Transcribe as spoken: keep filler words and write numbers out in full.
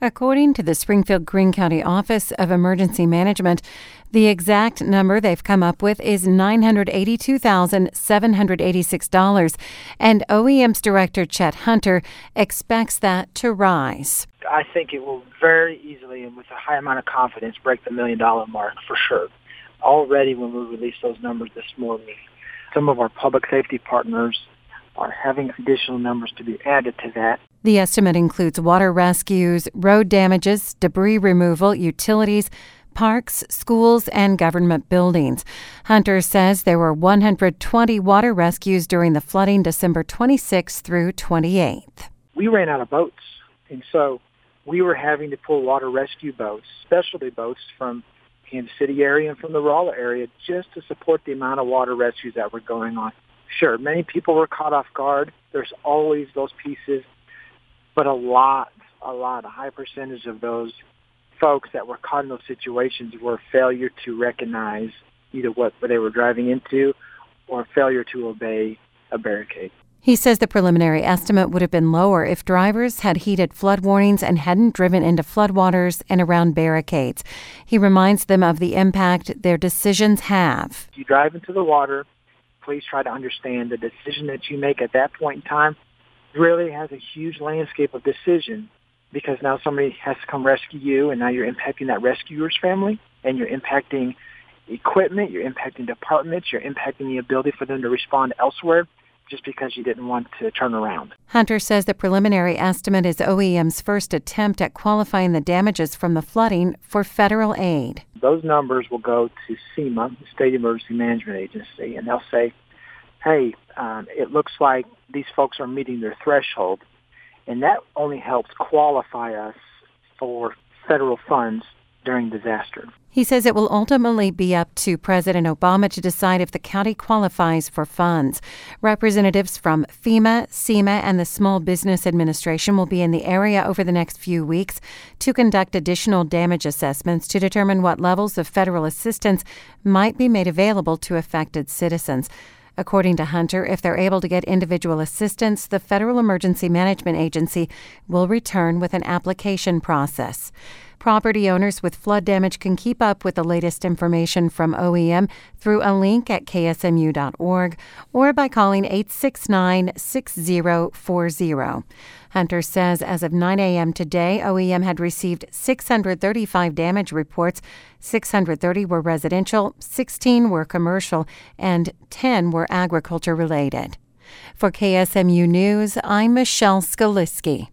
According to the Springfield Greene County Office of Emergency Management, the exact number they've come up with is nine hundred eighty-two thousand seven hundred eighty-six dollars, and O E M's director Chet Hunter expects that to rise. I think it will very easily and with a high amount of confidence break the million dollar mark for sure. Already when we released those numbers this morning, some of our public safety partners are having additional numbers to be added to that. The estimate includes water rescues, road damages, debris removal, utilities, parks, schools, and government buildings. Hunter says there were one hundred twenty water rescues during the flooding December twenty-sixth through twenty-eighth. We ran out of boats, and so we were having to pull water rescue boats, specialty boats from Kansas City area and from the Rolla area just to support the amount of water rescues that were going on. Sure, many people were caught off guard. There's always those pieces, but a lot, a lot, a high percentage of those folks that were caught in those situations were failure to recognize either what they were driving into or failure to obey a barricade. He says the preliminary estimate would have been lower if drivers had heeded flood warnings and hadn't driven into floodwaters and around barricades. He reminds them of the impact their decisions have. If you drive into the water, please try to understand the decision that you make at that point in time really has a huge landscape of decision, because now somebody has to come rescue you, and now you're impacting that rescuer's family, and you're impacting equipment, you're impacting departments, you're impacting the ability for them to respond elsewhere just because you didn't want to turn around. Hunter says the preliminary estimate is O E M's first attempt at qualifying the damages from the flooding for federal aid. Those numbers will go to SEMA, the State Emergency Management Agency, and they'll say, hey, um, it looks like these folks are meeting their threshold, and that only helps qualify us for federal funds during disaster. He says it will ultimately be up to President Obama to decide if the county qualifies for funds. Representatives from FEMA, SEMA, and the Small Business Administration will be in the area over the next few weeks to conduct additional damage assessments to determine what levels of federal assistance might be made available to affected citizens. According to Hunter, if they're able to get individual assistance, the Federal Emergency Management Agency will return with an application process. Property owners with flood damage can keep up with the latest information from O E M through a link at K S M U dot org or by calling eight six nine, six zero four zero. Hunter says as of nine a.m. today, O E M had received six hundred thirty-five damage reports. six hundred thirty were residential, sixteen were commercial, and ten were agriculture related. For K S M U News, I'm Michelle Skaliski.